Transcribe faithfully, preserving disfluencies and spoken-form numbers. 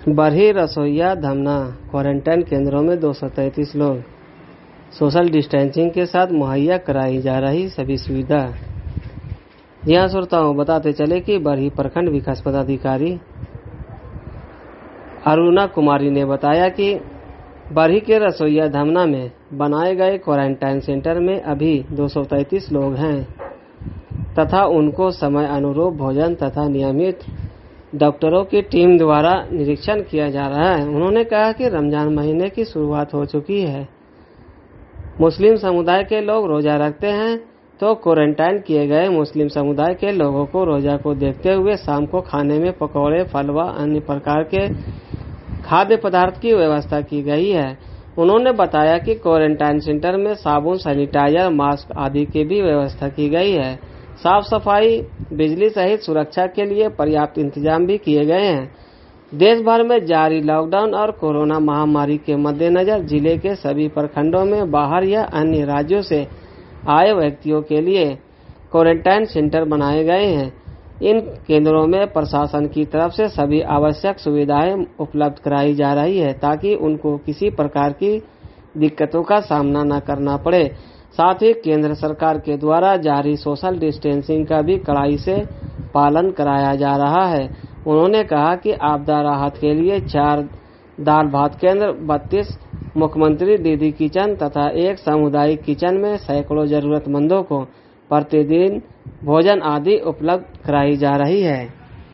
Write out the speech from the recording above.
बरही रसोइया धमना क्वारंटाइन केंद्रों में दो सौ तैंतीस लोग, सोशल डिस्टेंसिंग के साथ मुहैया कराई जा रही सभी सुविधा। जी हाँ श्रोताओं, बताते चले कि बरही प्रखंड विकास पदाधिकारी अरुणा कुमारी ने बताया कि बरही के रसोइया धमना में बनाए गए क्वारंटाइन सेंटर में अभी दो सौ तैंतीस लोग हैं तथा उनको समय अनुरूप भोजन तथा नियमित डॉक्टरों की टीम द्वारा निरीक्षण किया जा रहा है। उन्होंने कहा कि रमजान महीने की शुरुआत हो चुकी है। मुस्लिम समुदाय के लोग रोजा रखते हैं तो क्वारंटाइन किए गए मुस्लिम समुदाय के लोगों को रोजा को देखते हुए शाम को खाने में पकौड़े, फल व अन्य प्रकार के खाद्य पदार्थ की व्यवस्था की गई है। उन्होंने बताया कि क्वारंटाइन सेंटर में साबुन, सैनिटाइजर, मास्क आदि की भी व्यवस्था की गई है। साफ सफाई, बिजली सहित सुरक्षा के लिए पर्याप्त इंतजाम भी किए गए हैं। देश भर में जारी लॉकडाउन और कोरोना महामारी के मद्देनजर जिले के सभी प्रखंडों में बाहर या अन्य राज्यों से आए व्यक्तियों के लिए क्वारंटाइन सेंटर बनाए गए हैं। इन केंद्रों में प्रशासन की तरफ से सभी आवश्यक सुविधाएं उपलब्ध कराई जा रही है ताकि उनको किसी प्रकार की दिक्कतों का सामना न करना पड़े। साथ ही केंद्र सरकार के द्वारा जारी सोशल डिस्टेंसिंग का भी कड़ाई से पालन कराया जा रहा है। उन्होंने कहा कि आपदा राहत के लिए चार दाल भात केंद्र, बत्तीस मुख्यमंत्री दीदी किचन तथा एक सामुदायिक किचन में सैकड़ों जरूरतमंदों को प्रतिदिन भोजन आदि उपलब्ध कराई जा रही है।